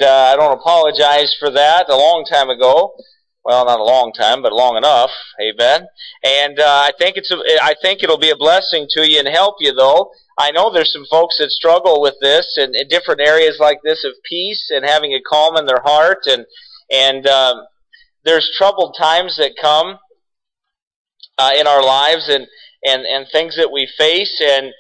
I don't apologize for that a long time ago. Well, not a long time, but long enough. Amen. And I think it'll be a blessing to you and help you, though. I know there's some folks that struggle with this and in different areas like this of peace and having a calm in their heart, and there's troubled times that come in our lives and things that we face,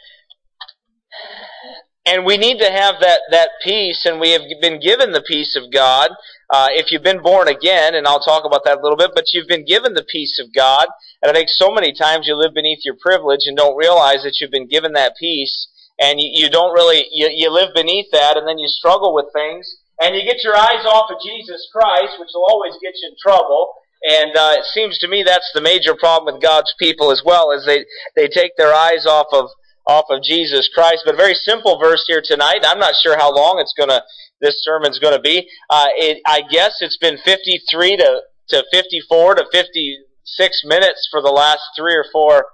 and we need to have that peace, and we have been given the peace of God. If you've been born again, and I'll talk about that a little bit, but you've been given the peace of God, and I think so many times you live beneath your privilege and don't realize that you've been given that peace, and you don't really, you live beneath that, and then you struggle with things, and you get your eyes off of Jesus Christ, which will always get you in trouble. And it seems to me that's the major problem with God's people as well, is they take their eyes off of Jesus Christ. But a very simple verse here tonight. I'm not sure how long this sermon's going to be. I guess it's been 53 to 54 to 56 minutes for the last 3 or 4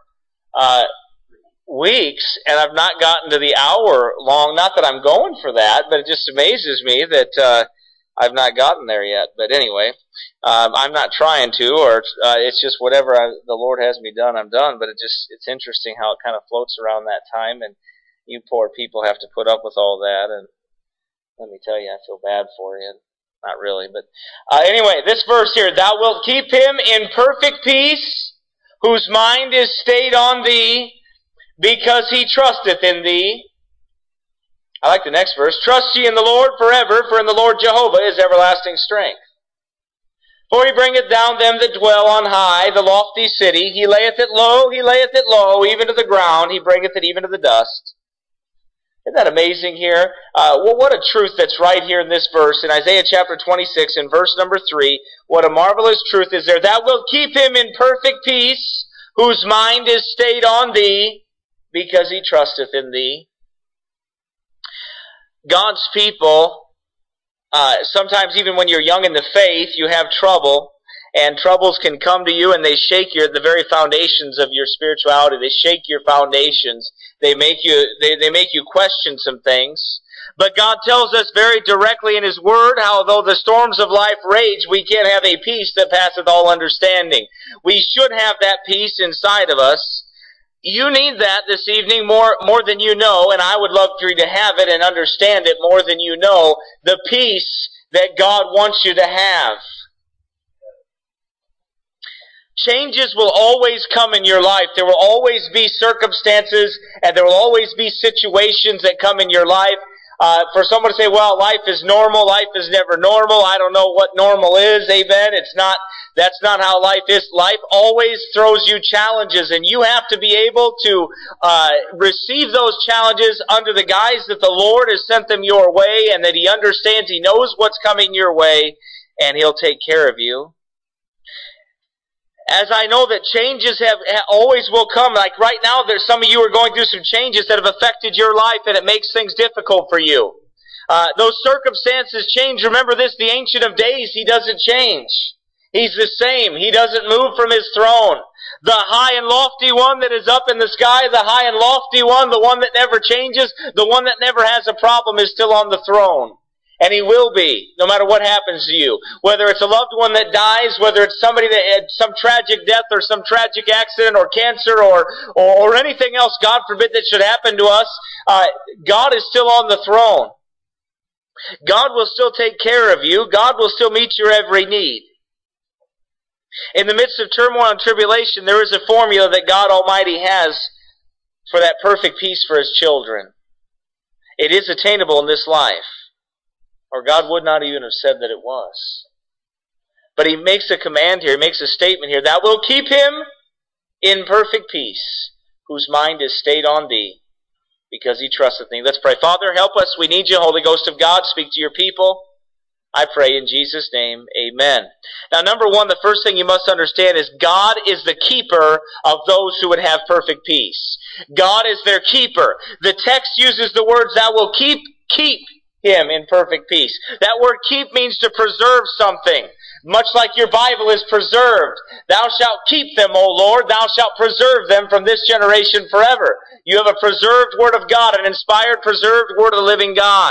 weeks, and I've not gotten to the hour long. Not that I'm going for that, but it just amazes me that I've not gotten there yet. But anyway, I'm not trying to, or it's just whatever the Lord has me done, I'm done. But it's interesting how it kind of floats around that time, and you poor people have to put up with all that. And let me tell you, I feel bad for you. Not really, but anyway, this verse here: "Thou wilt keep him in perfect peace, whose mind is stayed on thee, because he trusteth in thee." I like the next verse. "Trust ye in the Lord forever, for in the Lord Jehovah is everlasting strength. For he bringeth down them that dwell on high, the lofty city. He layeth it low, even to the ground. He bringeth it even to the dust." Isn't that amazing here? Well, what a truth that's right here in this verse. In Isaiah chapter 26, in verse number 3, what a marvelous truth is there. "Thou wilt keep him in perfect peace, whose mind is stayed on thee, because he trusteth in thee." God's people, sometimes even when you're young in the faith, you have trouble, and troubles can come to you and they shake the very foundations of your spirituality. They shake your foundations. They make you question some things. But God tells us very directly in His Word how though the storms of life rage, we can have a peace that passeth all understanding. We should have that peace inside of us. You need that this evening more than you know, and I would love for you to have it and understand it more than you know, the peace that God wants you to have. Changes will always come in your life. There will always be circumstances, and there will always be situations that come in your life. For someone to say, well, life is normal, life is never normal, I don't know what normal is, amen? That's not how life is. Life always throws you challenges, and you have to be able to receive those challenges under the guise that the Lord has sent them your way, and that He understands, He knows what's coming your way, and He'll take care of you. As I know that changes always will come, like right now, there's some of you are going through some changes that have affected your life, and it makes things difficult for you. Those circumstances change. Remember this, the Ancient of Days, He doesn't change. He's the same. He doesn't move from His throne. The high and lofty one that is up in the sky, the high and lofty one, the one that never changes, the one that never has a problem is still on the throne. And He will be, no matter what happens to you. Whether it's a loved one that dies, whether it's somebody that had some tragic death or some tragic accident or cancer or anything else, God forbid, that should happen to us, God is still on the throne. God will still take care of you. God will still meet your every need. In the midst of turmoil and tribulation, there is a formula that God Almighty has for that perfect peace for His children. It is attainable in this life, or God would not even have said that it was. But He makes a command here, He makes a statement here, "Thou wilt keep him in perfect peace, whose mind is stayed on thee, because he trusteth thee." Let's pray. Father, help us. We need you. Holy Ghost of God, speak to your people. I pray in Jesus' name, amen. Now, number one, the first thing you must understand is God is the keeper of those who would have perfect peace. God is their keeper. The text uses the words, "Thou wilt keep him in perfect peace." That word keep means to preserve something, much like your Bible is preserved. "Thou shalt keep them, O Lord, thou shalt preserve them from this generation forever." You have a preserved Word of God, an inspired, preserved Word of the living God.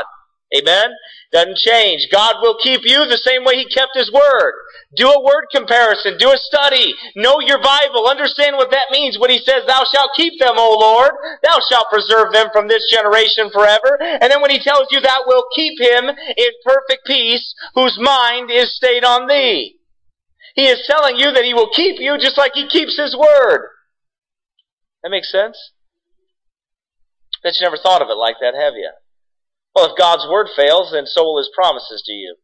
Amen? Doesn't change. God will keep you the same way He kept His Word. Do a word comparison. Do a study. Know your Bible. Understand what that means when He says, Thou shalt keep them, O Lord. Thou shalt preserve them from this generation forever. And then when He tells you Thou wilt keep him in perfect peace, whose mind is stayed on Thee. He is telling you that He will keep you just like He keeps His Word. That makes sense? Bet you never thought of it like that, have you? Well, if God's Word fails, then so will His promises to you.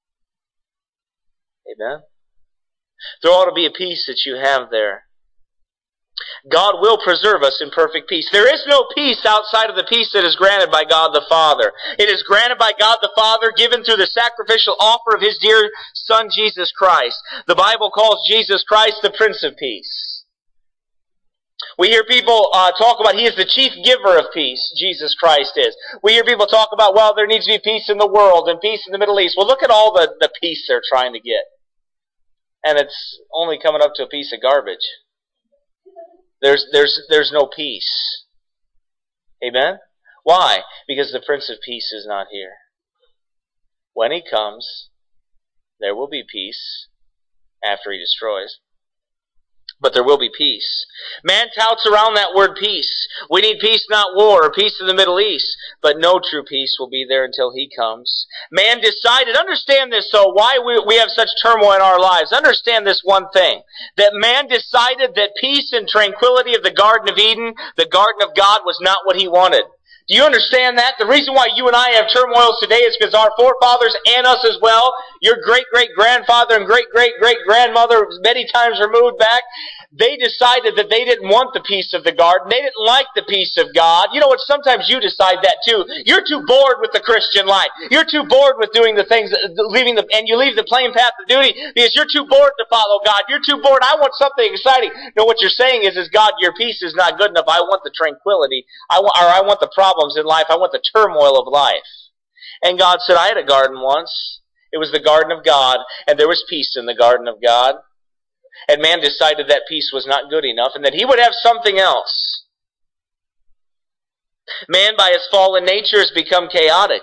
Amen? There ought to be a peace that you have there. God will preserve us in perfect peace. There is no peace outside of the peace that is granted by God the Father. It is granted by God the Father, given through the sacrificial offer of His dear Son, Jesus Christ. The Bible calls Jesus Christ the Prince of Peace. We hear people talk about He is the chief giver of peace, Jesus Christ is. We hear people talk about, well, there needs to be peace in the world and peace in the Middle East. Well, look at all the peace they're trying to get. And it's only coming up to a piece of garbage. There's no peace. Amen? Why? Because the Prince of Peace is not here. When He comes, there will be peace after He destroys. But there will be peace. Man touts around that word peace. We need peace, not war, or peace in the Middle East. But no true peace will be there until He comes. Man decided, understand this though, why we have such turmoil in our lives. Understand this one thing, that man decided that peace and tranquility of the Garden of Eden, the Garden of God, was not what he wanted. Do you understand that? The reason why you and I have turmoils today is because our forefathers and us as well, your great-great-grandfather and great-great-great-grandmother many times removed back, they decided that they didn't want the peace of the garden. They didn't like the peace of God. You know what? Sometimes you decide that too. You're too bored with the Christian life. You're too bored with doing the things, and you leave the plain path of duty because you're too bored to follow God. You're too bored. I want something exciting. No, what you're saying is God, your peace is not good enough. I want the tranquility. I want the problems in life. I want the turmoil of life. And God said, I had a garden once. It was the garden of God, and there was peace in the garden of God. And man decided that peace was not good enough and that he would have something else. Man, by his fallen nature, has become chaotic.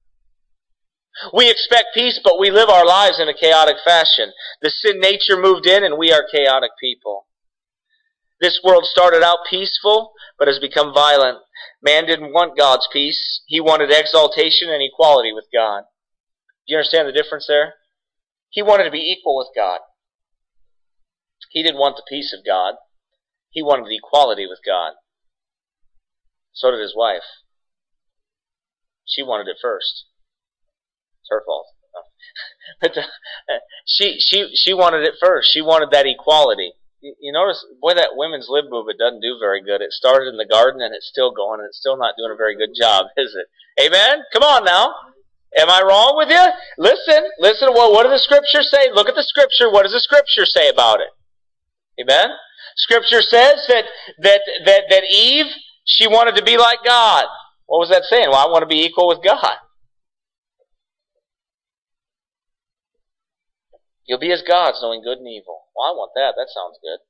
We expect peace, but we live our lives in a chaotic fashion. The sin nature moved in, and we are chaotic people. This world started out peaceful, but has become violent. Man didn't want God's peace. He wanted exaltation and equality with God. Do you understand the difference there? He wanted to be equal with God. He didn't want the peace of God. He wanted the equality with God. So did his wife. She wanted it first. It's her fault. But she wanted it first. She wanted that equality. You notice, boy, that women's lib movement doesn't do very good. It started in the garden and it's still going, and it's still not doing a very good job, is it? Amen? Come on now. Am I wrong with you? Listen. Well, what does the Scripture say? Look at the Scripture. What does the Scripture say about it? Amen? Scripture says that Eve, she wanted to be like God. What was that saying? Well, I want to be equal with God. You'll be as gods, knowing good and evil. Well, I want that. That sounds good.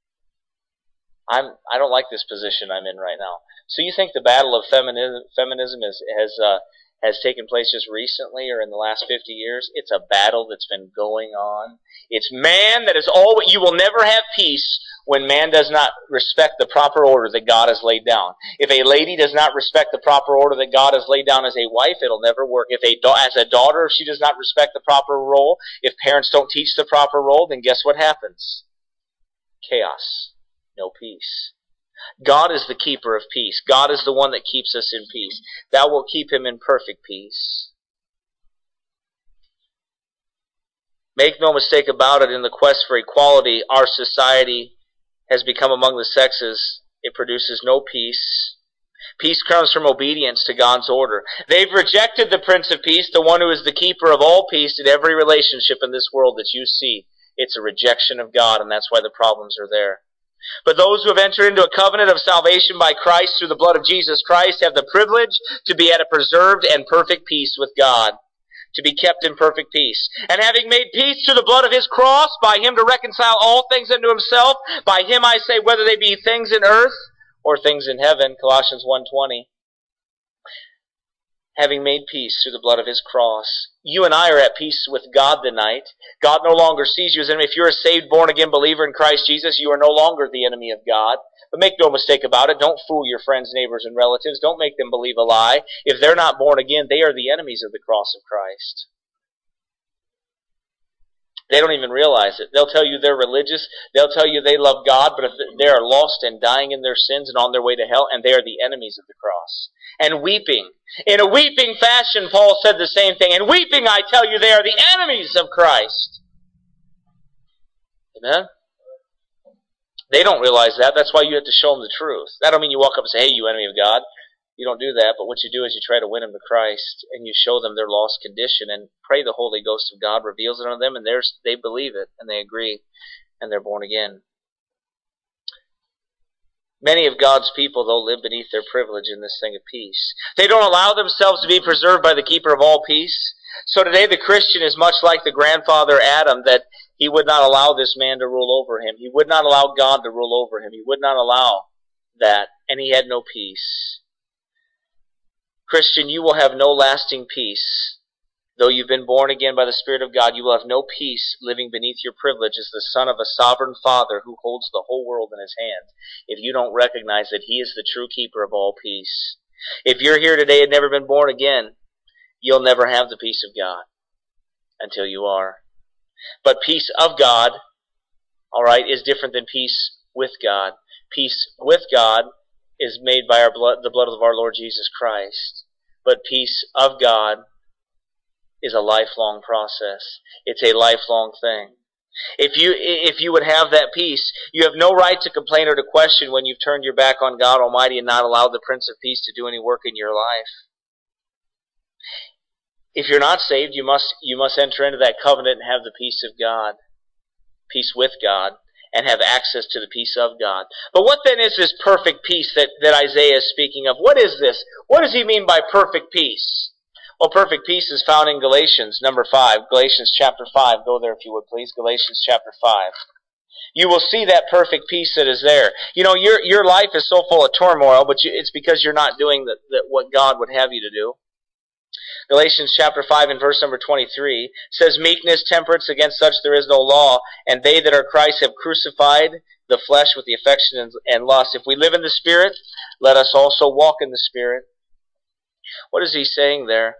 I don't like this position I'm in right now. So you think the battle of feminism has taken place just recently or in the last 50 years? It's a battle that's been going on. It's man that is always. You will never have peace when man does not respect the proper order that God has laid down. If a lady does not respect the proper order that God has laid down as a wife, it'll never work. As a daughter, if she does not respect the proper role, if parents don't teach the proper role, then guess what happens? Chaos. No peace. God is the keeper of peace. God is the one that keeps us in peace. Thou wilt keep him in perfect peace. Make no mistake about it, in the quest for equality, our society has become among the sexes. It produces no peace. Peace comes from obedience to God's order. They've rejected the Prince of Peace, the one who is the keeper of all peace in every relationship in this world that you see. It's a rejection of God, and that's why the problems are there. But those who have entered into a covenant of salvation by Christ through the blood of Jesus Christ have the privilege to be at a preserved and perfect peace with God, to be kept in perfect peace. And having made peace through the blood of his cross, by him to reconcile all things unto himself, by him I say, whether they be things in earth or things in heaven, Colossians 1:20. having made peace through the blood of his cross. You and I are at peace with God tonight. God no longer sees you as an enemy. If you're a saved, born-again believer in Christ Jesus, you are no longer the enemy of God. But make no mistake about it. Don't fool your friends, neighbors, and relatives. Don't make them believe a lie. If they're not born again, they are the enemies of the cross of Christ. They don't even realize it. They'll tell you they're religious. They'll tell you they love God, but if they are lost and dying in their sins and on their way to hell, and they are the enemies of the cross. And weeping. In a weeping fashion, Paul said the same thing. And weeping, I tell you, they are the enemies of Christ. Amen? They don't realize that. That's why you have to show them the truth. That don't mean you walk up and say, hey, you enemy of God. You don't do that, but what you do is you try to win them to Christ, and you show them their lost condition, and pray the Holy Ghost of God reveals it on them, and they believe it, and they agree, and they're born again. Many of God's people, though, live beneath their privilege in this thing of peace. They don't allow themselves to be preserved by the keeper of all peace. So today the Christian is much like the grandfather Adam, that he would not allow this man to rule over him. He would not allow God to rule over him. He would not allow that, and he had no peace. Christian, you will have no lasting peace. Though you've been born again by the Spirit of God, you will have no peace living beneath your privilege as the son of a sovereign Father who holds the whole world in his hand, if you don't recognize that he is the true keeper of all peace. If you're here today and never been born again, you'll never have the peace of God until you are. But peace of God, all right, is different than peace with God. Peace with God is made by the blood of our Lord Jesus Christ. But peace of God is a lifelong process. It's a lifelong thing. If you would have that peace, you have no right to complain or to question when you've turned your back on God Almighty and not allowed the Prince of Peace to do any work in your life. If you're not saved, you must enter into that covenant and have the peace of God, peace with God, and have access to the peace of God. But what then is this perfect peace that Isaiah is speaking of? What is this? What does he mean by perfect peace? Well, perfect peace is found in Galatians, number 5. Galatians chapter 5. Go there if you would, please. Galatians chapter 5. You will see that perfect peace that is there. You know, your life is so full of turmoil, but it's because you're not doing what God would have you to do. Galatians chapter 5 and verse number 23 says, meekness, temperance, against such there is no law, and they that are Christ have crucified the flesh with the affection and lust. If we live in the Spirit, let us also walk in the Spirit. What is he saying there?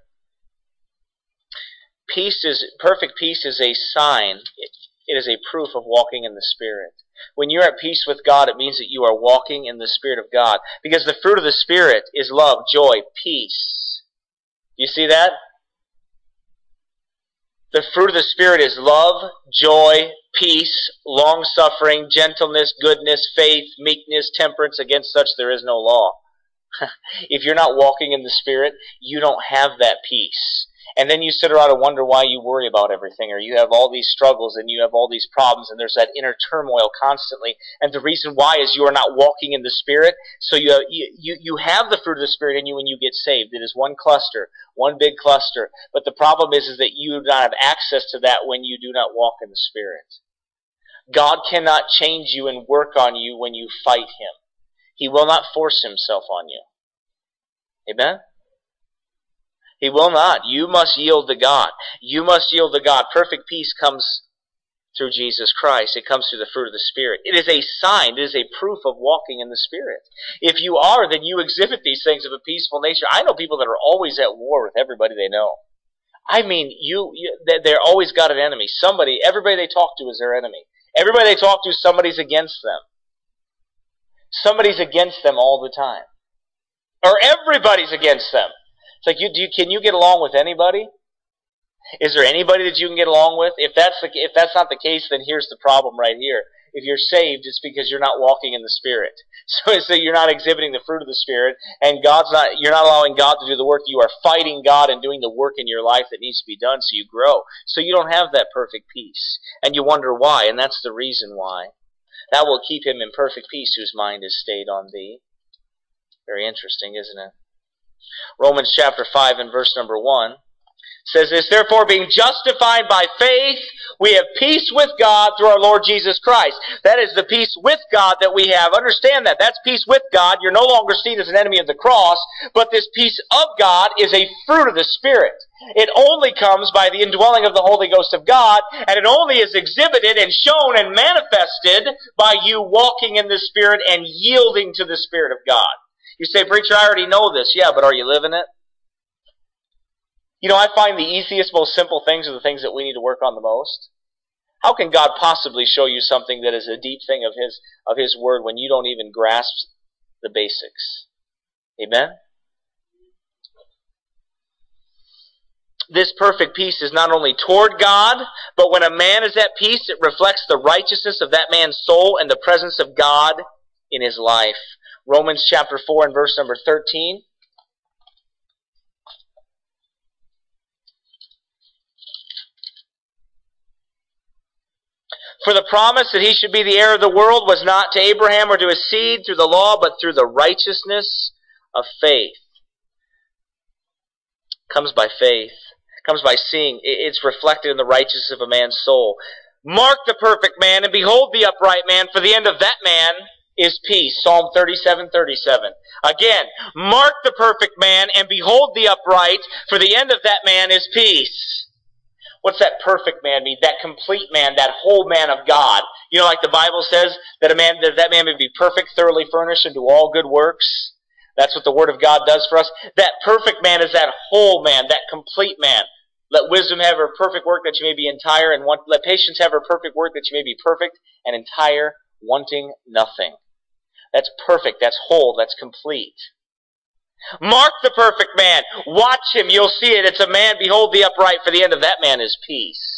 Perfect peace is a sign. It is a proof of walking in the Spirit. When you're at peace with God, it means that you are walking in the Spirit of God. Because the fruit of the Spirit is love, joy, peace. You see that? The fruit of the Spirit is love, joy, peace, long-suffering, gentleness, goodness, faith, meekness, temperance. Against such there is no law. If you're not walking in the Spirit, you don't have that peace. And then you sit around and wonder why you worry about everything, or you have all these struggles and you have all these problems, and there's that inner turmoil constantly. And the reason why is you are not walking in the Spirit. So you have the fruit of the Spirit in you when you get saved. It is one cluster, one big cluster. But the problem is that you do not have access to that when you do not walk in the Spirit. God cannot change you and work on you when you fight Him. He will not force Himself on you. Amen? He will not. You must yield to God. You must yield to God. Perfect peace comes through Jesus Christ. It comes through the fruit of the Spirit. It is a sign. It is a proof of walking in the Spirit. If you are, then you exhibit these things of a peaceful nature. I know people that are always at war with everybody they know. I mean, they're always got an enemy. Everybody they talk to is their enemy. Everybody they talk to, somebody's against them. Somebody's against them all the time. Or everybody's against them. It's like, can you get along with anybody? Is there anybody that you can get along with? If that's not the case, then here's the problem right here. If you're saved, it's because you're not walking in the Spirit. So it's that you're not exhibiting the fruit of the Spirit, and you're not allowing God to do the work. You are fighting God and doing the work in your life that needs to be done so you grow. So you don't have that perfect peace. And you wonder why, and that's the reason why. That will keep him in perfect peace whose mind is stayed on thee. Very interesting, isn't it? Romans chapter 5 and verse number 1 says this, therefore being justified by faith, We have peace with God through our Lord Jesus Christ. That is the peace with God that we have. Understand that. That's peace with God. You're no longer seen as an enemy of the cross, but this peace of God is a fruit of the Spirit. It only comes by the indwelling of the Holy Ghost of God, and it only is exhibited and shown and manifested by you walking in the Spirit and yielding to the Spirit of God. You say, preacher, I already know this. Yeah, but are you living it? You know, I find the easiest, most simple things are the things that we need to work on the most. How can God possibly show you something that is a deep thing of His Word when you don't even grasp the basics? Amen? This perfect peace is not only toward God, but when a man is at peace, it reflects the righteousness of that man's soul and the presence of God in his life. Romans chapter 4 and verse number 13. For the promise that he should be the heir of the world was not to Abraham or to his seed through the law, but through the righteousness of faith. Comes by faith. Comes by seeing. It's reflected in the righteousness of a man's soul. Mark the perfect man, and behold the upright man, for the end of that man is peace. Psalm 37:37. Again, mark the perfect man, and behold the upright, for the end of that man is peace. What's that perfect man mean? That complete man, that whole man of God. You know, like the Bible says, that that man may be perfect, thoroughly furnished into all good works. That's what the Word of God does for us. That perfect man is that whole man, that complete man. Let wisdom have her perfect work that you may be entire, and let patience have her perfect work that you may be perfect and entire, wanting nothing. That's perfect, that's whole, that's complete. Mark the perfect man. Watch him, you'll see it. It's a man, behold the upright, for the end of that man is peace.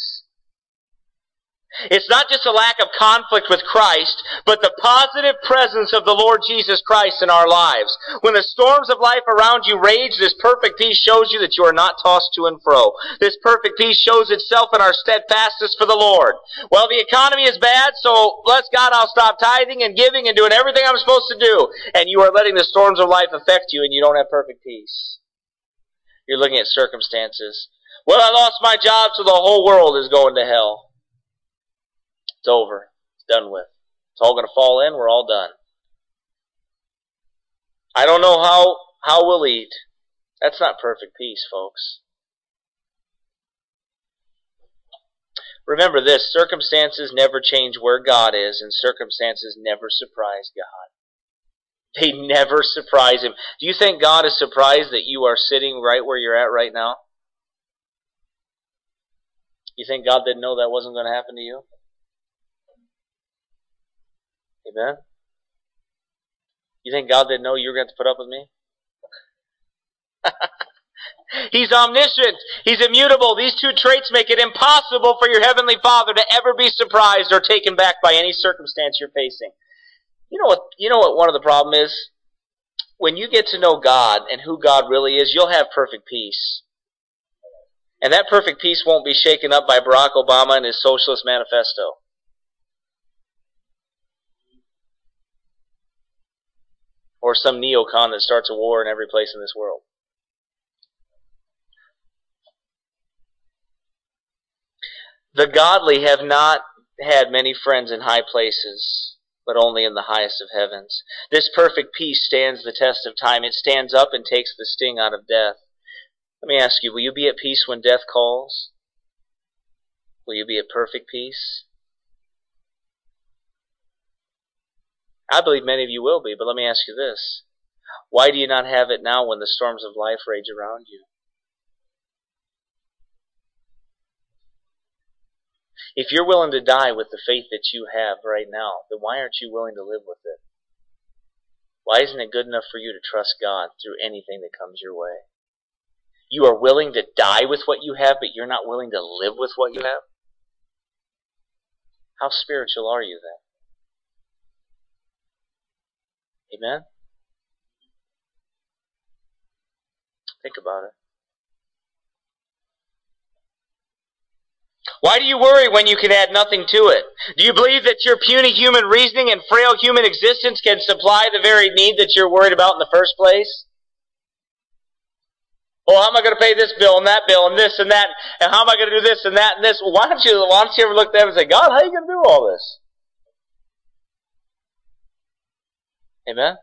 It's not just a lack of conflict with Christ, but the positive presence of the Lord Jesus Christ in our lives. When the storms of life around you rage, this perfect peace shows you that you are not tossed to and fro. This perfect peace shows itself in our steadfastness for the Lord. Well, the economy is bad, so bless God, I'll stop tithing and giving and doing everything I'm supposed to do. And you are letting the storms of life affect you, and you don't have perfect peace. You're looking at circumstances. Well, I lost my job, so the whole world is going to hell. It's over. It's done with. It's all going to fall in. We're all done. I don't know how we'll eat. That's not perfect peace, folks. Remember this, circumstances never change where God is, and circumstances never surprise God. They never surprise Him. Do you think God is surprised that you are sitting right where you're at right now? You think God didn't know that wasn't going to happen to you? Amen? You think God didn't know you were going to put up with me? He's omniscient. He's immutable. These two traits make it impossible for your Heavenly Father to ever be surprised or taken back by any circumstance you're facing. You know what one of the problem is? When you get to know God and who God really is, you'll have perfect peace. And that perfect peace won't be shaken up by Barack Obama and his socialist manifesto. Or some neocon that starts a war in every place in this world. The godly have not had many friends in high places, but only in the highest of heavens. This perfect peace stands the test of time. It stands up and takes the sting out of death. Let me ask you, will you be at peace when death calls? Will you be at perfect peace? I believe many of you will be, but let me ask you this. Why do you not have it now when the storms of life rage around you? If you're willing to die with the faith that you have right now, then why aren't you willing to live with it? Why isn't it good enough for you to trust God through anything that comes your way? You are willing to die with what you have, but you're not willing to live with what you have? How spiritual are you then? Amen? Think about it. Why do you worry when you can add nothing to it? Do you believe that your puny human reasoning and frail human existence can supply the very need that you're worried about in the first place? Oh, how am I going to pay this bill and that bill and this and that? And how am I going to do this and that and this? Well, why don't you ever look at them and say, God, how are you going to do all this? Amen?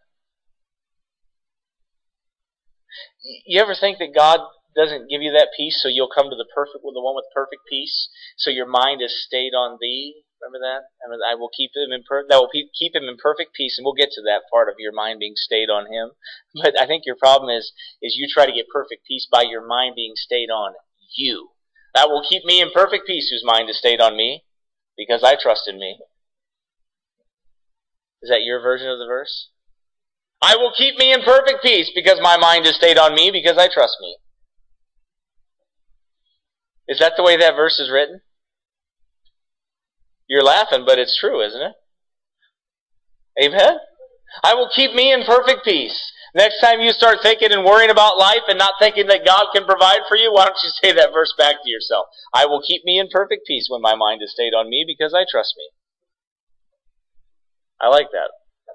You ever think that God doesn't give you that peace so you'll come to the one with perfect peace, so your mind is stayed on Thee? Remember that? I will keep him in keep him in perfect peace, and we'll get to that part of your mind being stayed on Him. But I think your problem is you try to get perfect peace by your mind being stayed on you. That will keep me in perfect peace whose mind is stayed on me, because I trust in me. Is that your version of the verse? I will keep me in perfect peace because my mind is stayed on me, because I trust me. Is that the way that verse is written? You're laughing, but it's true, isn't it? Amen? I will keep me in perfect peace. Next time you start thinking and worrying about life and not thinking that God can provide for you, why don't you say that verse back to yourself? I will keep me in perfect peace when my mind is stayed on me, because I trust me. I like that.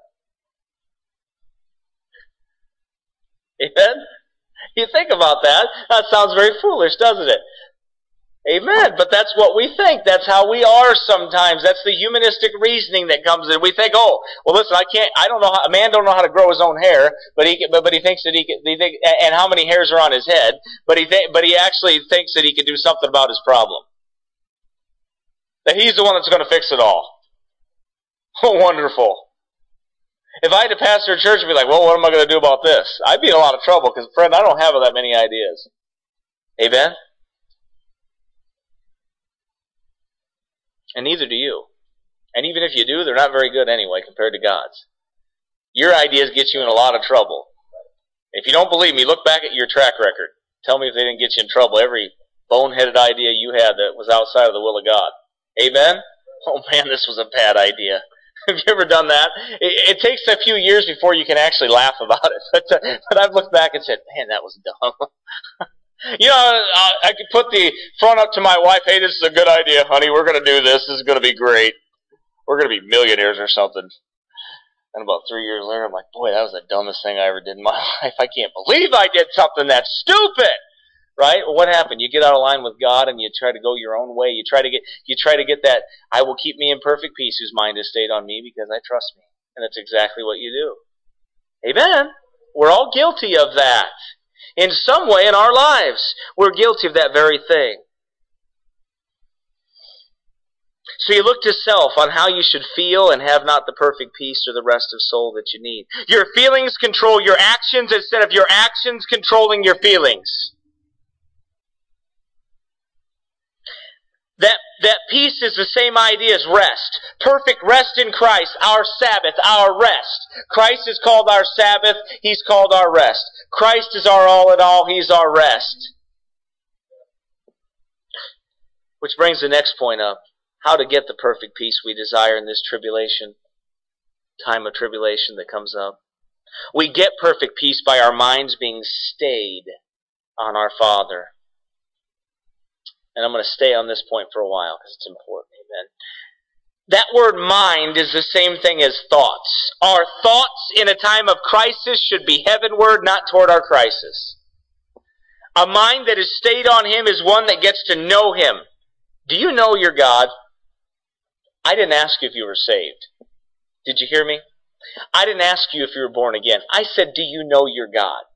Amen? You think about that. That sounds very foolish, doesn't it? Amen. But that's what we think. That's how we are sometimes. That's the humanistic reasoning that comes in. We think, oh, well, listen, a man don't know how to grow his own hair, but he thinks that he can, and how many hairs are on his head, but he actually thinks that he can do something about his problem. That he's the one that's going to fix it all. Oh, wonderful. If I had to pastor a church and be like, well, what am I going to do about this? I'd be in a lot of trouble, because, friend, I don't have that many ideas. Amen? And neither do you. And even if you do, they're not very good anyway compared to God's. Your ideas get you in a lot of trouble. If you don't believe me, look back at your track record. Tell me if they didn't get you in trouble. Every boneheaded idea you had that was outside of the will of God. Amen? Oh man, this was a bad idea. Have you ever done that? It takes a few years before you can actually laugh about it. But I've looked back and said, man, that was dumb. You know, I could put the front up to my wife, hey, this is a good idea, honey. We're going to do this. This is going to be great. We're going to be millionaires or something. And about 3 years later, I'm like, boy, that was the dumbest thing I ever did in my life. I can't believe I did something that stupid. Right? Well, what happened? You get out of line with God and you try to go your own way. You try to get that, I will keep me in perfect peace whose mind is stayed on me because I trust me. And that's exactly what you do. Amen? We're all guilty of that. In some way in our lives, we're guilty of that very thing. So you look to self on how you should feel and have not the perfect peace or the rest of soul that you need. Your feelings control your actions instead of your actions controlling your feelings. That peace is the same idea as rest. Perfect rest in Christ, our Sabbath, our rest. Christ is called our Sabbath, He's called our rest. Christ is our all in all, He's our rest. Which brings the next point up. How to get the perfect peace we desire in this tribulation, time of tribulation that comes up. We get perfect peace by our minds being stayed on our Father. And I'm going to stay on this point for a while because it's important. Amen. That word mind is the same thing as thoughts. Our thoughts in a time of crisis should be heavenward, not toward our crisis. A mind that is stayed on Him is one that gets to know Him. Do you know your God? I didn't ask you if you were saved. Did you hear me? I didn't ask you if you were born again. I said, do you know your God?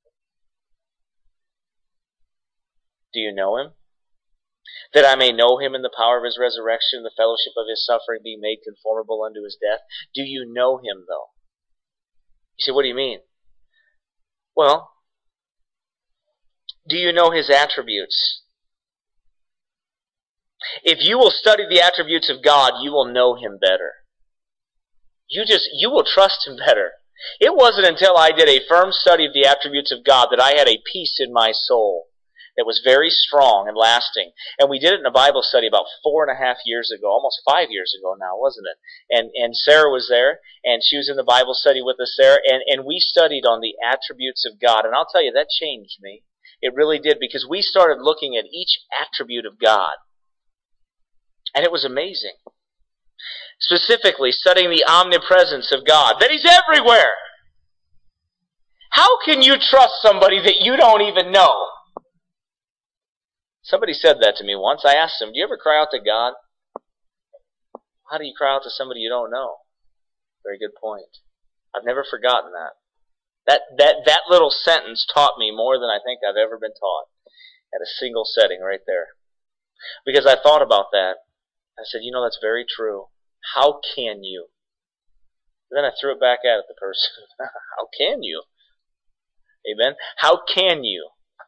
Do you know Him? That I may know Him in the power of His resurrection, the fellowship of His suffering, being made conformable unto His death. Do you know Him, though? You say, what do you mean? Well, do you know His attributes? If you will study the attributes of God, you will know Him better. You will trust Him better. It wasn't until I did a firm study of the attributes of God that I had a peace in my soul that was very strong and lasting. And we did it in a Bible study about 4.5 years ago, almost 5 years ago now, wasn't it? And Sarah was there, and she was in the Bible study with us there, and we studied on the attributes of God. And I'll tell you, that changed me. It really did, because we started looking at each attribute of God. And it was amazing. Specifically, studying the omnipresence of God, that He's everywhere. How can you trust somebody that you don't even know? Somebody said that to me once. I asked them, do you ever cry out to God? How do you cry out to somebody you don't know? Very good point. I've never forgotten that. That little sentence taught me more than I think I've ever been taught at a single setting right there. Because I thought about that. I said, that's very true. How can you? And then I threw it back at the person. How can you? Amen? How can you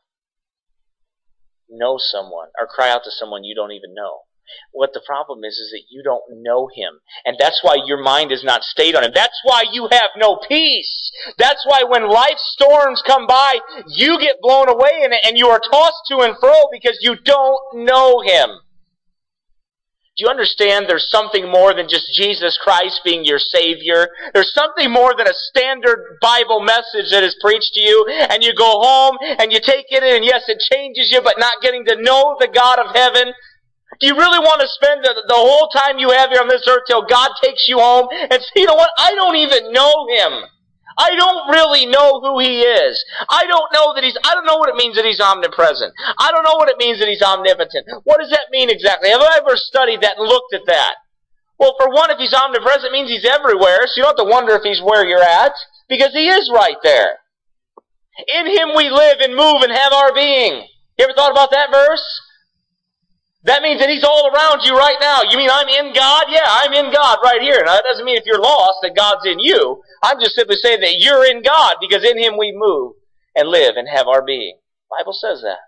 know someone or cry out to someone you don't even know? What the problem is that you don't know him. And that's why your mind is not stayed on him. That's why you have no peace. That's why when life storms come by, you get blown away in it and you are tossed to and fro because you don't know him. Do you understand there's something more than just Jesus Christ being your Savior? There's something more than a standard Bible message that is preached to you, and you go home and you take it in, and yes, it changes you, but not getting to know the God of heaven. Do you really want to spend the whole time you have here on this earth till God takes you home and say, you know what, I don't even know him. I don't really know who he is. I don't know what it means that he's omnipresent. I don't know what it means that he's omnipotent. What does that mean exactly? Have I ever studied that and looked at that? Well, for one, if he's omnipresent, it means he's everywhere, so you don't have to wonder if he's where you're at, because he is right there. In him we live and move and have our being. You ever thought about that verse? That means that he's all around you right now. You mean I'm in God? Yeah, I'm in God right here. Now, that doesn't mean if you're lost that God's in you. I'm just simply saying that you're in God because in him we move and live and have our being. The Bible says that.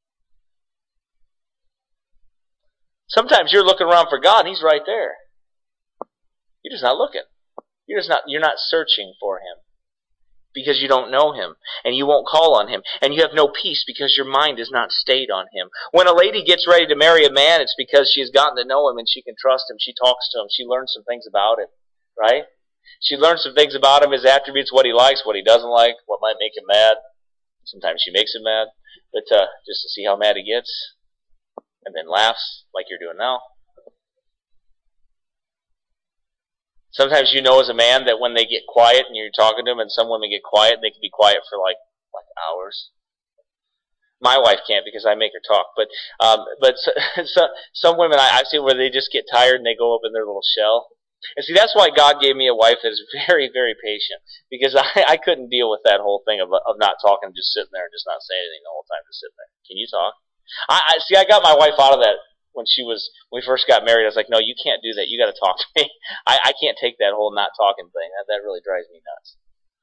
Sometimes you're looking around for God and he's right there. You're just not looking. You're not searching for him because you don't know him and you won't call on him and you have no peace because your mind is not stayed on him. When a lady gets ready to marry a man, it's because she's gotten to know him and she can trust him. She talks to him. She learns some things about him, right? She learns some things about him, his attributes, what he likes, what he doesn't like, what might make him mad. Sometimes she makes him mad, but just to see how mad he gets and then laughs like you're doing now. Sometimes you know as a man that when they get quiet and you're talking to them and some women get quiet, they can be quiet for like hours. My wife can't because I make her talk. But some women I've seen where they just get tired and they go up in their little shell. And see, that's why God gave me a wife that is very, very patient. Because I couldn't deal with that whole thing of not talking, just sitting there and just not saying anything the whole time, just sitting there. Can you talk? I got my wife out of that. When we first got married, I was like, no, you can't do that. You got to talk to me. I can't take that whole not talking thing. That really drives me nuts.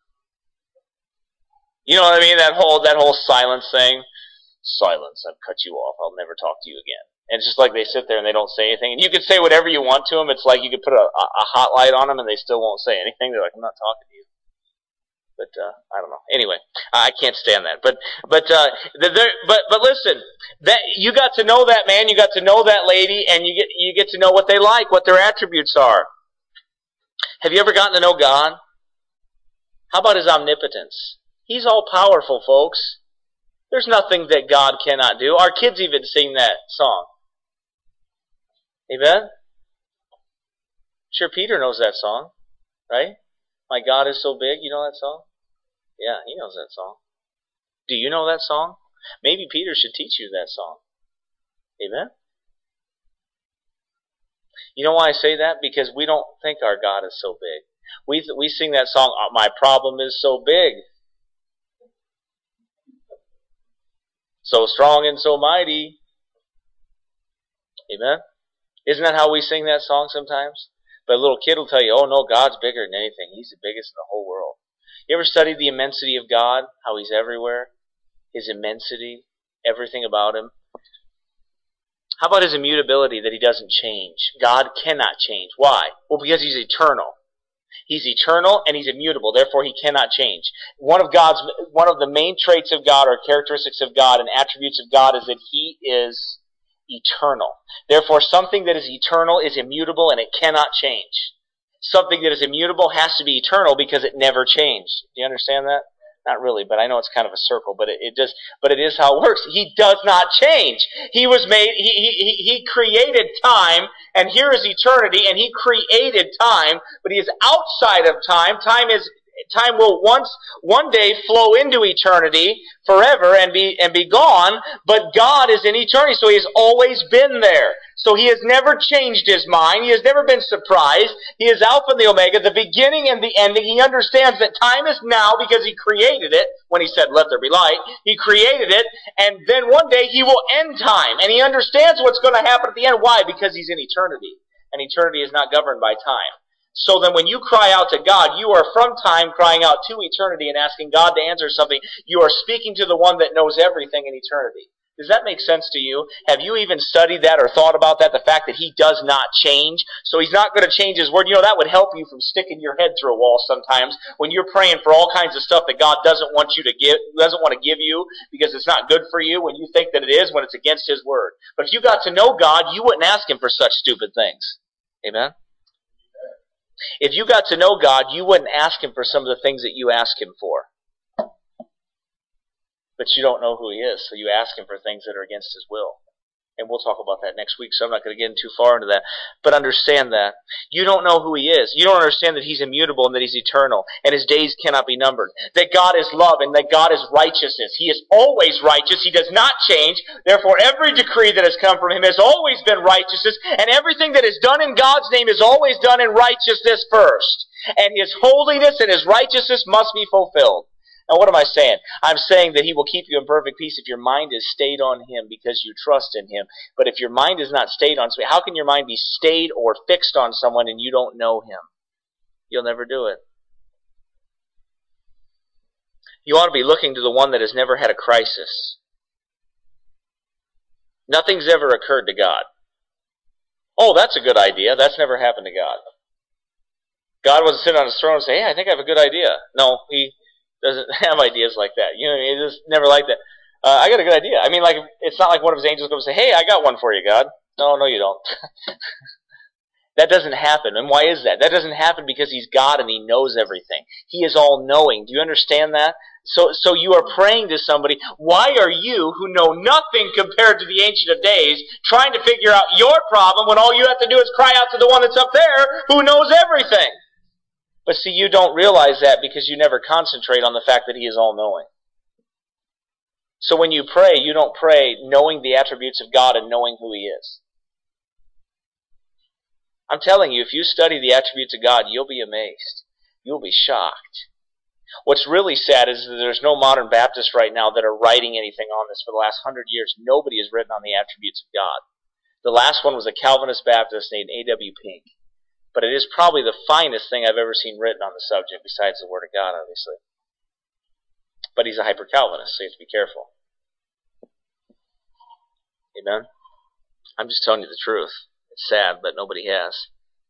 You know what I mean? That whole silence thing. Silence. I've cut you off. I'll never talk to you again. And it's just like they sit there and they don't say anything. And you can say whatever you want to them. It's like you could put a hot light on them and they still won't say anything. They're like, I'm not talking to you. But I don't know. Anyway, I can't stand that. But listen, that you got to know that man, you got to know that lady, and you get to know what they like, what their attributes are. Have you ever gotten to know God? How about his omnipotence? He's all powerful, folks. There's nothing that God cannot do. Our kids even sing that song. Amen? Sure, Peter knows that song, right? My God is so big. You know that song? Yeah, he knows that song. Do you know that song? Maybe Peter should teach you that song. Amen? You know why I say that? Because we don't think our God is so big. We sing that song, my problem is so big. So strong and so mighty. Amen? Isn't that how we sing that song sometimes? But a little kid will tell you, oh no, God's bigger than anything. He's the biggest in the whole world. You ever studied the immensity of God? How he's everywhere? His immensity, everything about him. How about his immutability, that he doesn't change? God cannot change. Why? Well, because he's eternal. He's eternal and he's immutable. Therefore, he cannot change. One of the main traits of God or characteristics of God and attributes of God is that he is eternal. Therefore, something that is eternal is immutable and it cannot change. Something that is immutable has to be eternal because it never changed. Do you understand that? Not really, but I know it's kind of a circle, but it is how it works. He does not change. He was made, he created time, and here is eternity, and he created time, but he is outside of time. Time is Time will one day flow into eternity forever and be gone, but God is in eternity, so He has always been there. So He has never changed His mind. He has never been surprised. He is Alpha and the Omega, the beginning and the ending. He understands that time is now because He created it when He said, "Let there be light." He created it, and then one day He will end time. And He understands what's going to happen at the end. Why? Because He's in eternity. And eternity is not governed by time. So then when you cry out to God, you are from time crying out to eternity and asking God to answer something. You are speaking to the one that knows everything in eternity. Does that make sense to you? Have you even studied that or thought about that? The fact that He does not change. So He's not going to change His word. You know, that would help you from sticking your head through a wall sometimes when you're praying for all kinds of stuff that God doesn't want to give you because it's not good for you when you think that it is, when it's against His word. But if you got to know God, you wouldn't ask Him for such stupid things. Amen? If you got to know God, you wouldn't ask Him for some of the things that you ask Him for. But you don't know who He is, so you ask Him for things that are against His will. And we'll talk about that next week, so I'm not going to get in too far into that. But understand that. You don't know who He is. You don't understand that He's immutable and that He's eternal, and His days cannot be numbered. That God is love and that God is righteousness. He is always righteous. He does not change. Therefore, every decree that has come from Him has always been righteousness, and everything that is done in God's name is always done in righteousness first. And His holiness and His righteousness must be fulfilled. Now, what am I saying? I'm saying that He will keep you in perfect peace if your mind is stayed on Him because you trust in Him. But if your mind is not stayed on something, how can your mind be stayed or fixed on someone and you don't know Him? You'll never do it. You ought to be looking to the one that has never had a crisis. Nothing's ever occurred to God. Oh, that's a good idea. That's never happened to God. God wasn't sitting on His throne and say, "Hey, I think I have a good idea." No, He doesn't have ideas like that. You know, He just never like that. I got a good idea. I mean, like, it's not like one of His angels goes and say, "Hey, I got one for you, God." No, you don't. That doesn't happen. And why is that? That doesn't happen because He's God and He knows everything. He is all-knowing. Do you understand that? So you are praying to somebody. Why are you, who know nothing compared to the Ancient of Days, trying to figure out your problem when all you have to do is cry out to the one that's up there who knows everything? But see, you don't realize that because you never concentrate on the fact that He is all-knowing. So when you pray, you don't pray knowing the attributes of God and knowing who He is. I'm telling you, if you study the attributes of God, you'll be amazed. You'll be shocked. What's really sad is that there's no modern Baptists right now that are writing anything on this. For the last 100 years, nobody has written on the attributes of God. The last one was a Calvinist Baptist named A.W. Pink. But it is probably the finest thing I've ever seen written on the subject, besides the Word of God, obviously. But he's a hyper-Calvinist, so you have to be careful. Amen? I'm just telling you the truth. It's sad, but nobody has.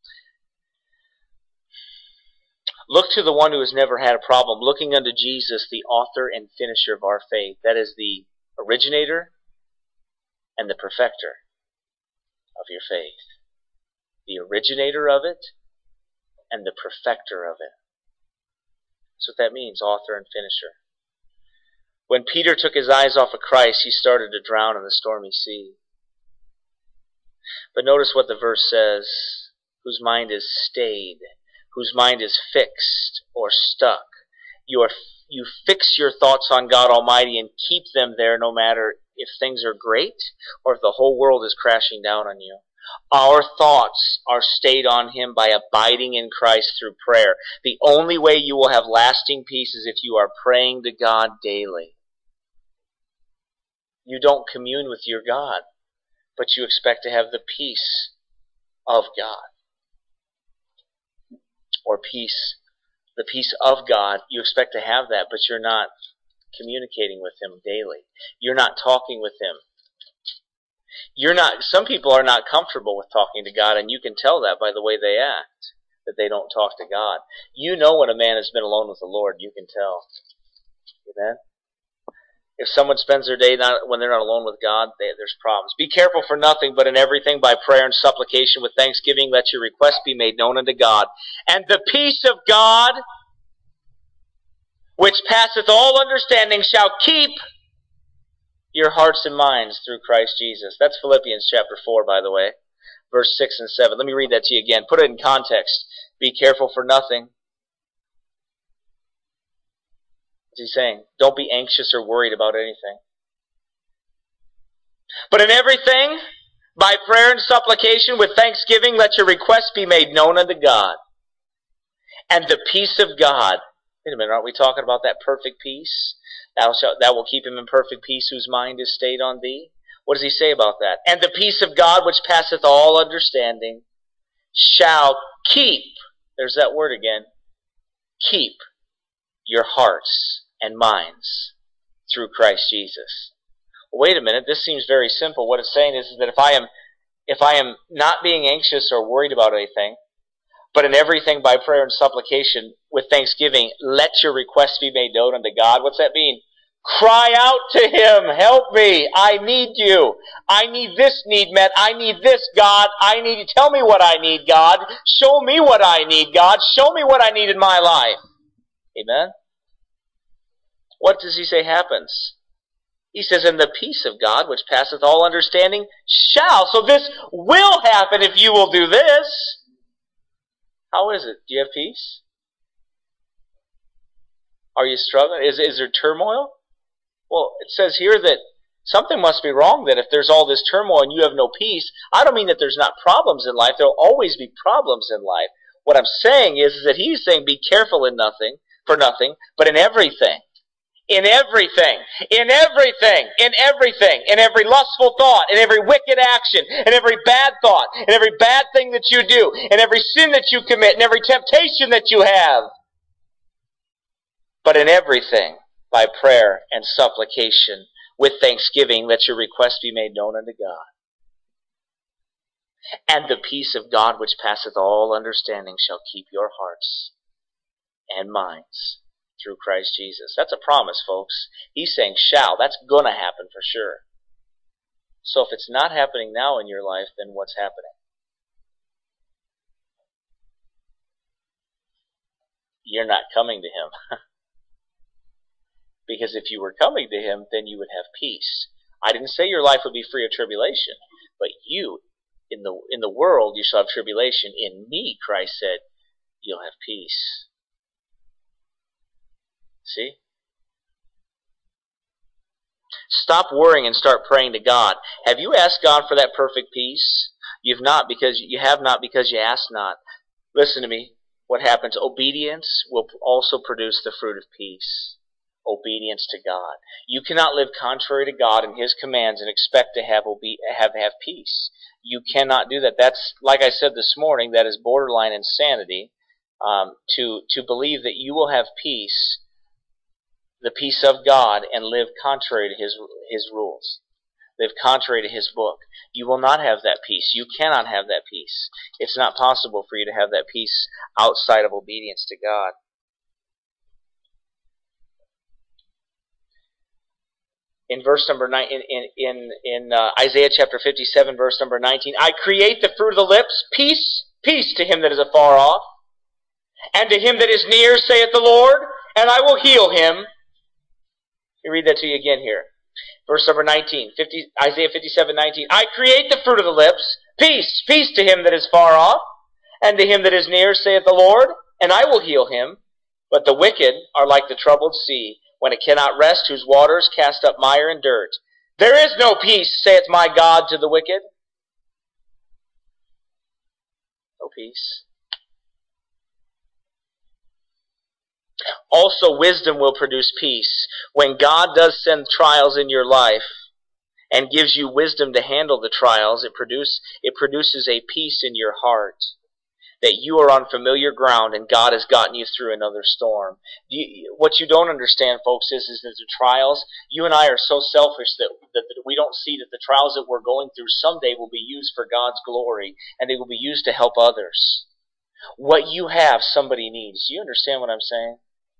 Look to the one who has never had a problem, looking unto Jesus, the author and finisher of our faith. That is the originator and the perfecter of your faith. The originator of it and the perfecter of it. That's what that means, author and finisher. When Peter took his eyes off of Christ, he started to drown in the stormy sea. But notice what the verse says, whose mind is stayed, whose mind is fixed or stuck. You fix your thoughts on God Almighty and keep them there no matter if things are great or if the whole world is crashing down on you. Our thoughts are stayed on Him by abiding in Christ through prayer. The only way you will have lasting peace is if you are praying to God daily. You don't commune with your God, but you expect to have the peace of God. Or the peace of God. You expect to have that, but you're not communicating with Him daily. You're not talking with Him. Some people are not comfortable with talking to God, and you can tell that by the way they act, that they don't talk to God. You know when a man has been alone with the Lord, you can tell. Amen? If someone spends their day when they're not alone with God, there's problems. Be careful for nothing, but in everything by prayer and supplication with thanksgiving let your requests be made known unto God. And the peace of God, which passeth all understanding, shall keep your hearts and minds through Christ Jesus. That's Philippians chapter 4, by the way, verse 6 and 7. Let me read that to you again. Put it in context. Be careful for nothing, What's he saying? Don't be anxious or worried about anything. But in everything, by prayer and supplication with thanksgiving, let your requests be made known unto God. And the peace of God. Wait a minute, aren't we talking about that perfect peace? That will keep him in perfect peace whose mind is stayed on thee. What does he say about that? And the peace of God which passeth all understanding shall keep, there's that word again, keep your hearts and minds through Christ Jesus. Wait a minute, this seems very simple. What it's saying is that if I am not being anxious or worried about anything, but in everything by prayer and supplication with thanksgiving, let your requests be made known unto God. What's that mean? Cry out to Him. Help me. I need you. I need this need met. I need this, God. I need you. Tell me what I need, God. Show me what I need, God. Show me what I need in my life. Amen? What does he say happens? He says, and the peace of God, which passeth all understanding, shall. So this will happen if you will do this. How is it? Do you have peace? Are you struggling? Is there turmoil? Well, it says here that something must be wrong, that if there's all this turmoil and you have no peace, I don't mean that there's not problems in life. There will always be problems in life. What I'm saying is that he's saying be careful in nothing, for nothing, but in everything. In everything, in everything, in everything, in every lustful thought, in every wicked action, in every bad thought, in every bad thing that you do, in every sin that you commit, in every temptation that you have. But in everything, by prayer and supplication, with thanksgiving, let your requests be made known unto God. And the peace of God which passeth all understanding shall keep your hearts and minds through Christ Jesus. That's a promise, folks. He's saying shall. That's going to happen for sure. So if it's not happening now in your life, then what's happening? You're not coming to Him. Because if you were coming to Him, then you would have peace. I didn't say your life would be free of tribulation, but you, in the world, you shall have tribulation. In me, Christ said, you'll have peace. See? Stop worrying and start praying to God. Have you asked God for that perfect peace? You have not because you asked not. Listen to me. What happens? Obedience will also produce the fruit of peace. Obedience to God. You cannot live contrary to God and His commands and expect to have peace. You cannot do that. That's, like I said this morning, that is borderline insanity. To believe that you will have peace, the peace of God, and live contrary to His rules. Live contrary to His book. You will not have that peace. You cannot have that peace. It's not possible for you to have that peace outside of obedience to God. In verse number 9, in Isaiah chapter 57, verse number 19, I create the fruit of the lips, peace, peace to him that is afar off, and to him that is near, saith the Lord, and I will heal him. Let me read that to you again here. Verse number 19, Isaiah 57:19. I create the fruit of the lips, peace, peace to him that is far off, and to him that is near, saith the Lord, and I will heal him. But the wicked are like the troubled sea, when it cannot rest, whose waters cast up mire and dirt. There is no peace, saith my God, to the wicked. No peace. Also, wisdom will produce peace. When God does send trials in your life and gives you wisdom to handle the trials, it produces a peace in your heart that you are on familiar ground and God has gotten you through another storm. What you don't understand, folks, is that the trials, you and I are so selfish that we don't see that the trials that we're going through someday will be used for God's glory and they will be used to help others. What you have, somebody needs. Do you understand what I'm saying?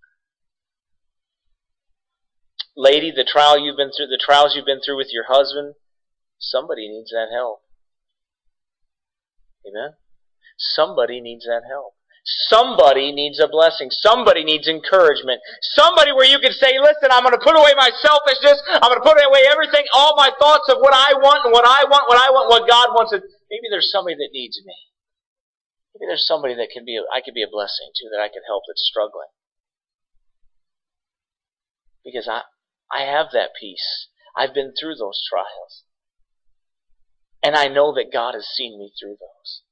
Lady, the trials you've been through with your husband, somebody needs that help. Amen? Somebody needs that help. Somebody needs a blessing. Somebody needs encouragement. Somebody where you can say, listen, I'm going to put away my selfishness. I'm going to put away everything, all my thoughts of what I want and what God wants. Maybe there's somebody that needs me. Maybe there's somebody that I could be a blessing to, that I could help that's struggling. Because I have that peace. I've been through those trials. And I know that God has seen me through those.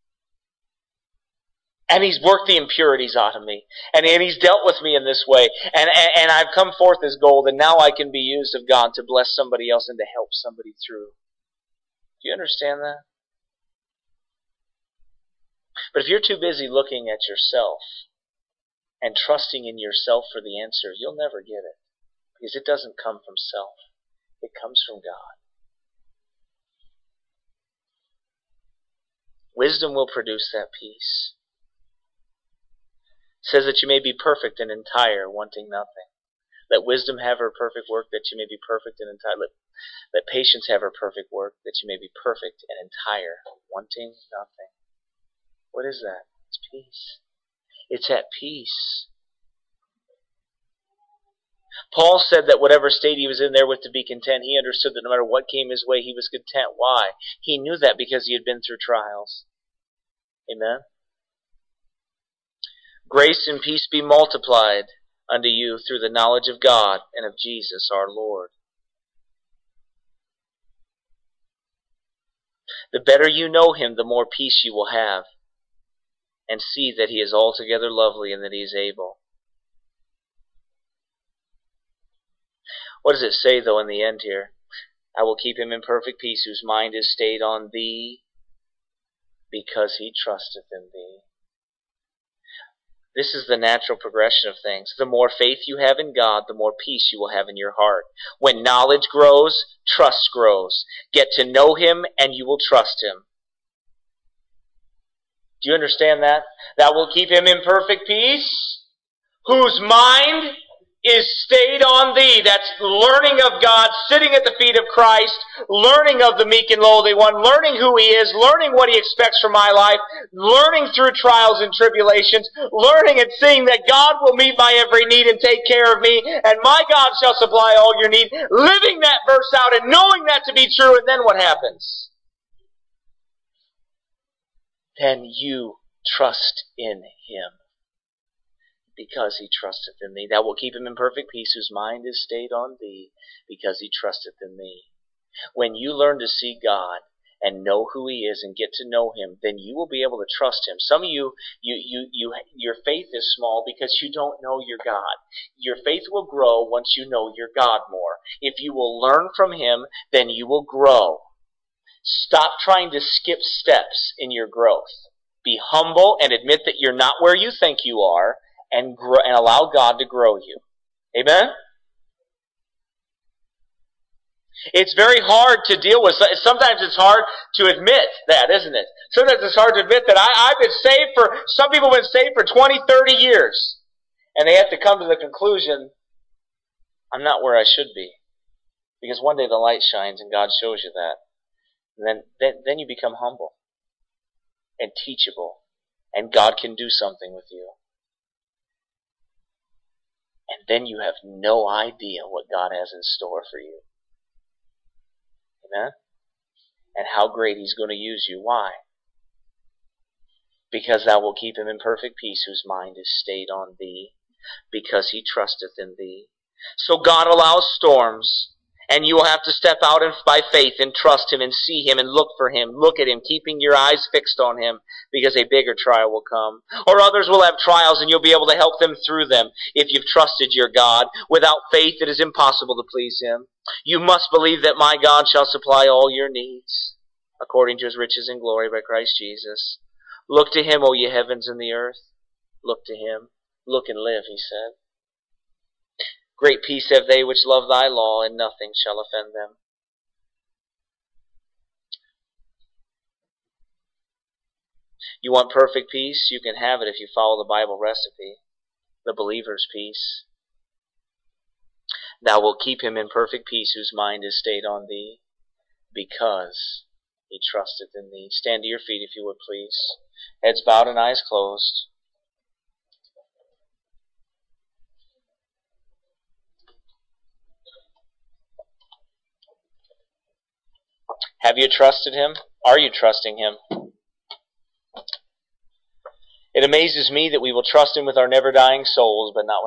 And He's worked the impurities out of me. And He's dealt with me in this way. And I've come forth as gold, and now I can be used of God to bless somebody else and to help somebody through. Do you understand that? But if you're too busy looking at yourself and trusting in yourself for the answer, you'll never get it. Because it doesn't come from self. It comes from God. Wisdom will produce that peace. It says that you may be perfect and entire, wanting nothing. Let wisdom have her perfect work, that you may be perfect and entire. Let patience have her perfect work, that you may be perfect and entire, wanting nothing. What is that? It's peace. It's at peace. Paul said that whatever state he was in there with to be content, he understood that no matter what came his way, he was content. Why? He knew that because he had been through trials. Amen? Grace and peace be multiplied unto you through the knowledge of God and of Jesus our Lord. The better you know Him, the more peace you will have, and see that He is altogether lovely and that He is able. What does it say, though, in the end here? I will keep him in perfect peace, whose mind is stayed on thee, because he trusteth in thee. This is the natural progression of things. The more faith you have in God, the more peace you will have in your heart. When knowledge grows, trust grows. Get to know Him, and you will trust Him. Do you understand that? That will keep him in perfect peace, whose mind is stayed on thee. That's learning of God, sitting at the feet of Christ, learning of the meek and lowly one, learning who He is, learning what He expects from my life, learning through trials and tribulations, learning and seeing that God will meet my every need and take care of me, and my God shall supply all your need, living that verse out and knowing that to be true, and then what happens? Then you trust in Him. Because he trusteth in thee. Thou wilt keep him in perfect peace, whose mind is stayed on thee, because he trusteth in thee. When you learn to see God and know who He is and get to know Him, then you will be able to trust Him. Some of you, your faith is small because you don't know your God. Your faith will grow once you know your God more. If you will learn from Him, then you will grow. Stop trying to skip steps in your growth. Be humble and admit that you're not where you think you are, and grow, and allow God to grow you. Amen? It's very hard to deal with. Sometimes it's hard to admit that, isn't it? Sometimes it's hard to admit that I've been saved some people have been saved for 20, 30 years. And they have to come to the conclusion, I'm not where I should be. Because one day the light shines and God shows you that. And then you become humble and teachable. And God can do something with you. And then you have no idea what God has in store for you. Amen? And how great He's going to use you. Why? Because thou wilt keep him in perfect peace, whose mind is stayed on thee, because he trusteth in thee. So God allows storms, and you will have to step out by faith and trust Him and see Him and look for Him. Look at Him, keeping your eyes fixed on Him, because a bigger trial will come. Or others will have trials, and you'll be able to help them through them if you've trusted your God. Without faith, it is impossible to please Him. You must believe that my God shall supply all your needs, according to His riches and glory by Christ Jesus. Look to Him, O ye heavens and the earth. Look to Him. Look and live, He said. Great peace have they which love thy law, and nothing shall offend them. You want perfect peace? You can have it if you follow the Bible recipe, the believer's peace. Thou wilt keep him in perfect peace, whose mind is stayed on thee, because he trusteth in thee. Stand to your feet, if you would, please. Heads bowed and eyes closed. Have you trusted Him? Are you trusting Him? It amazes me that we will trust Him with our never-dying souls, but not with